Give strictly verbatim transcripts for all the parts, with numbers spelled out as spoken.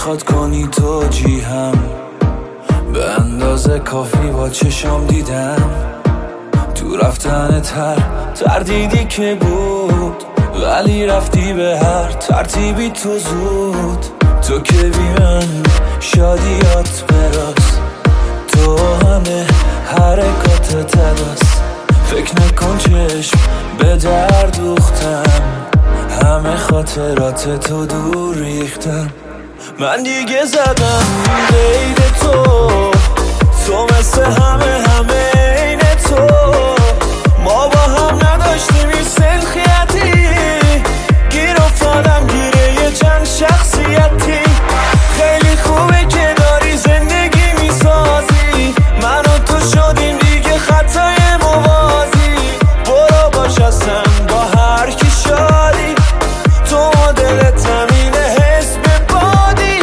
میخواد کنی توجیهم، به اندازه کافی با چشم دیدم. تو رفتن تر تردیدی که بود، ولی رفتی به هر ترتیبی تو زود. تو که بی من شادیات براست، تو همه حرکات تداست. فکر نکن چشم به در دوختم، همه خاطرات تو دور ریختم. من دیگه زدم قید تو، تو مثل همه همه این تو. ما با هم نداشتیم این سلخیتی، گیر افتادم گیره یه چند شخصیتی. خیلی خوبه که داری زندگی میسازی، من و تو شدیم دیگه خطای موازی. برو باش اصلا با هر کی شادی، تو مدلت همینه حس به بادی.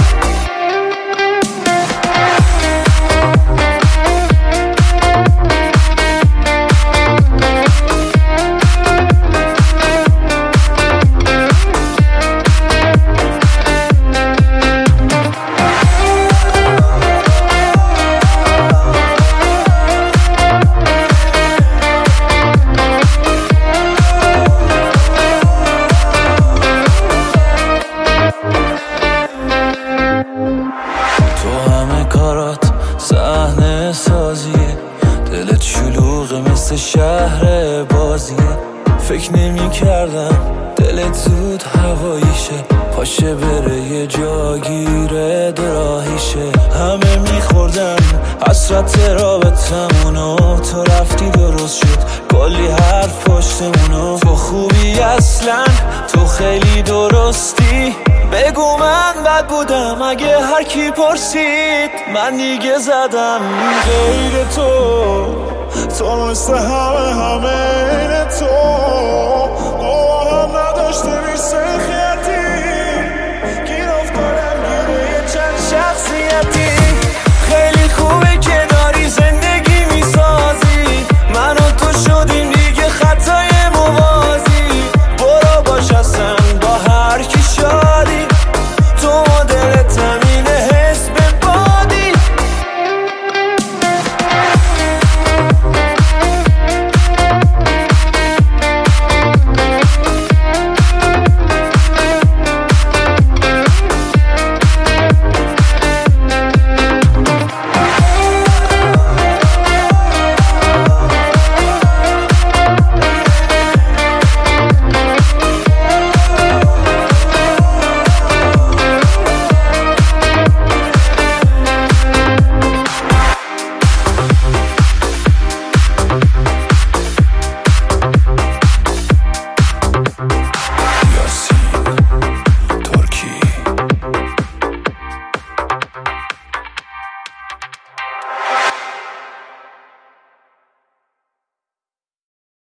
تو همه کارات صحنه سازیه، دلت شلوغه مثل شهر بازیه. فکر نمی کردم دلت زود هواییشه، پاشه بره یه جاگیره دراهیشه. همه میخوردن حسرت رابطمونو، تو رفتی درست شد کلی حرف پشتمونو. تو خوبی اصلا، تو خیلی درستی، بگو من بد بودم اگه هر کی پرسید. من دیگه زدم غیر تو، تو مثل همه همه این تو.